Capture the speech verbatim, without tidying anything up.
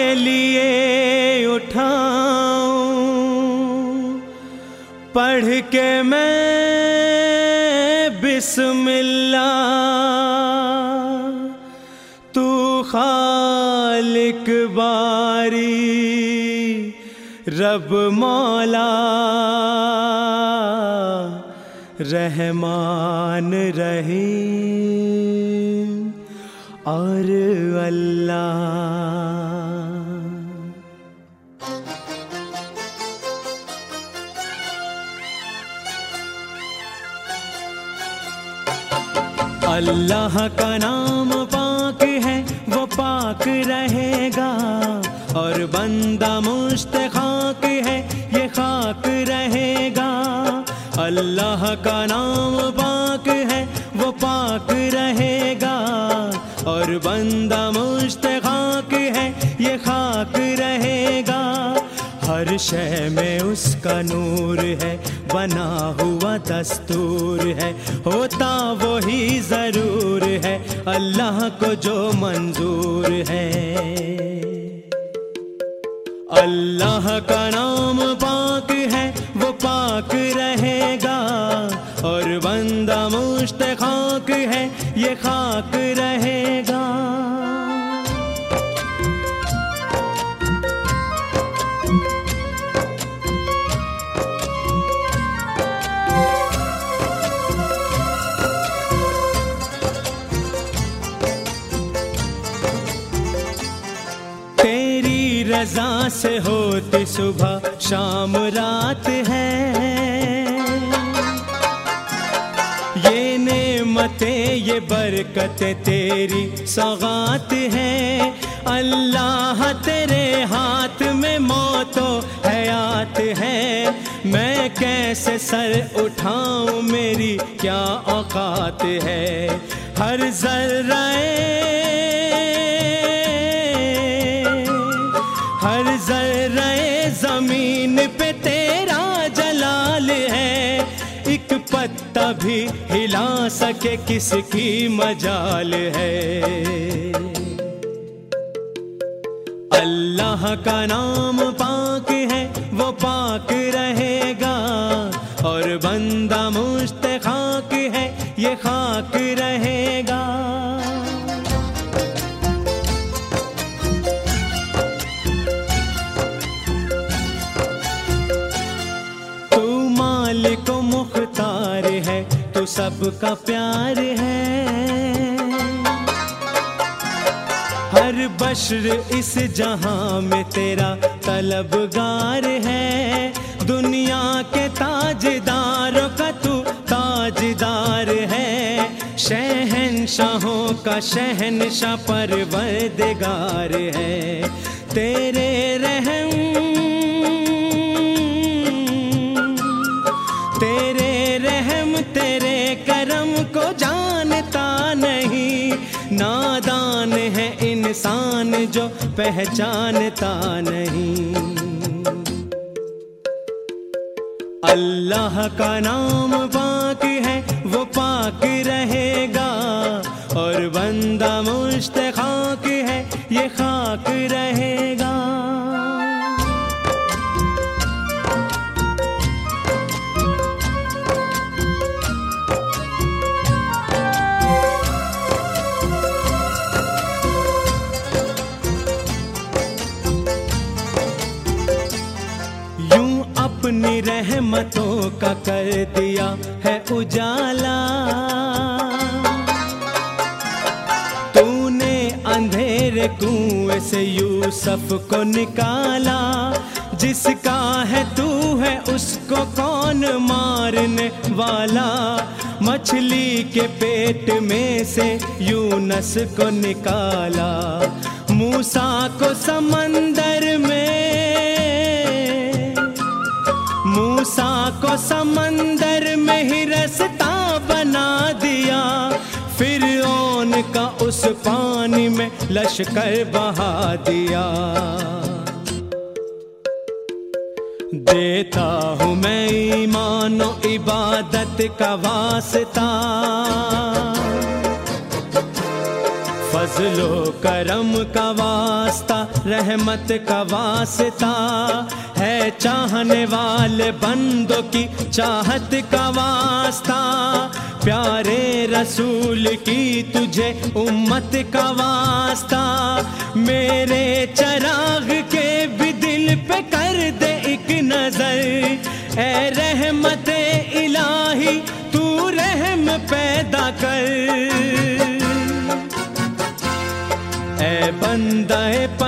लिए उठाऊं, पढ़ के मैं बिस्मिल्लाह, तू खालिक बारी रब मौला रहमान रहीम और अल्लाह। अल्लाह का नाम पाक है वो पाक रहेगा, और बंदा मुस्तखाक है ये खाक रहेगा। अल्लाह का नाम पाक है वो पाक रहेगा, और बंदा मुस्तखाक है ये खाक रहेगा। हर शय में उसका नूर है, बना हुआ दस्तूर है, होता वही जरूर है अल्लाह को जो मंजूर है। अल्लाह का नाम पाक है वो पाक रहेगा, और बंदा मुस्तखाक है ये खाक रहेगा। रज़ा से होती सुबह शाम रात है, ये नेमतें ये बरकतें तेरी सौगात है। अल्लाह तेरे हाथ में मौतो हयात है, मैं कैसे सर उठाऊं मेरी क्या औकात है। हर ज़र्राए हर ज़र्राए ज़मीन पे तेरा जलाल है, एक पत्ता भी हिला सके किसकी मजाल है। अल्लाह का नाम पाक है वो पाक रहेगा, और बंदा मुस्तखाक है ये खाक रहेगा। मालिक मुख्तार है तो सबका प्यार है, हर बशर इस जहां में तेरा तलबगार है। दुनिया के ताजदारों का तू ताजदार है, शहंशाहों का शहंशाह परवरदिगार है। तेरे रहम तेरे रहम तेरे करम को जानता नहीं, नादान है इंसान जो पहचानता नहीं। अल्लाह का नाम पाक है वो पाक रहेगा, और बंदा मुस्तखाक है ये खाक रहेगा। अपनी रहमतों का कर दिया है उजाला, तूने अंधेरे कुएं से यूसुफ को निकाला। जिसका है तू है उसको कौन मारने वाला, मछली के पेट में से यूनस को निकाला। मूसा को समंदर में मूसा को समंदर में ही रास्ता बना दिया, फिरौन का उस पानी में लश्कर बहा दिया। देता हूँ मैं ईमान और इबादत का वास्ता, फजलो करम का वास्ता, रहमत का वास्ता है, चाहने वाले बंदों की चाहत का वास्ता, प्यारे रसूल की तुझे उम्मत का वास्ता, मेरे चराग के भी दिल पे कर दे एक नजर, ए रहमत इलाही तू रहम पैदा कर। ए बंदा